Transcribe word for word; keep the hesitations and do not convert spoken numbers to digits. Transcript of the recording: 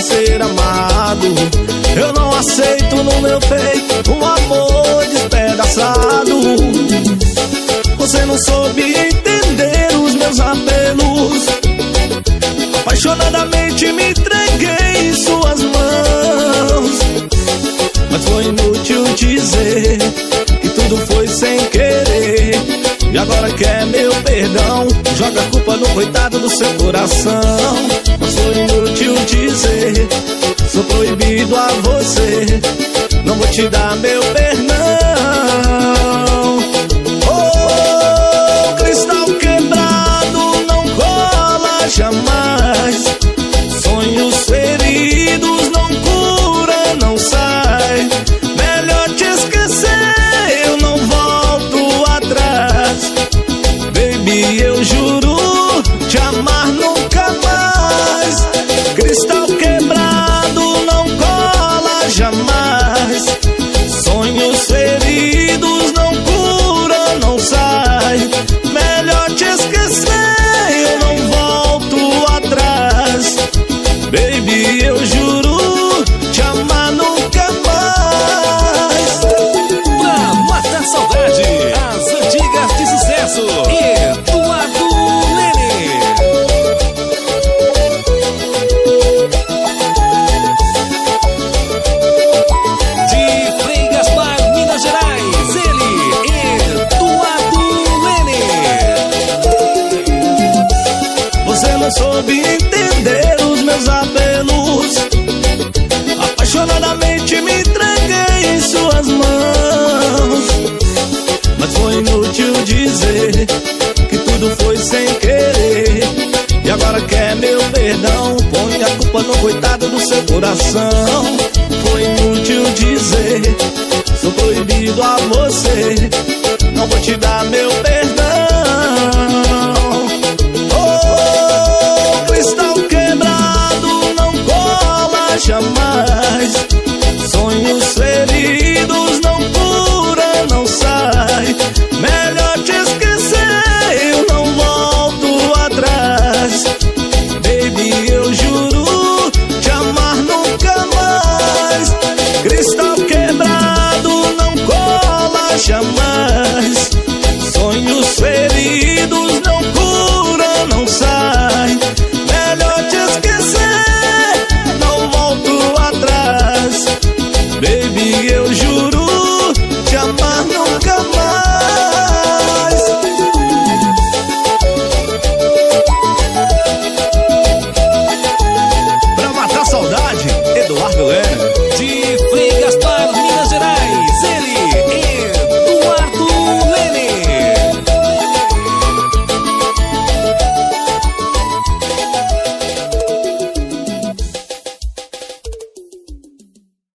ser amado. Eu não aceito no meu peito um amor despedaçado. Você não soube entender os meus apelos. Apaixonadamente me entreguei em suas mãos. Mas foi inútil dizer que tudo foi sem querer. E agora quer meu perdão, joga a culpa no coitado do seu coração. Mas foi inútil dizer, sou proibido a você, não vou te dar meu perdão. Oh, cristal quebrado não cola jamais. Sonhos feridos não cura, não sai. Melhor te esquecer, eu não volto atrás. Baby, eu juro te amar nunca mais. Cristal quebrado não cola jamais. Sonhos feridos não cura, não sai. Melhor te esquecer, eu não volto atrás. Baby, eu juro te amar nunca mais. Pra matar saudade, as antigas de sucesso, Eduardo Lene. De Frei Gaspar, Minas Gerais, ele, Eduardo Lene. Você não soube entender os meus apelos. Apaixonadamente me entreguei em suas mãos. Mas foi inútil dizer que tudo foi sem querer. E agora quer meu perdão, põe a culpa no coitado do seu coração. Foi inútil dizer, sou proibido a você, não vou te dar meu perdão.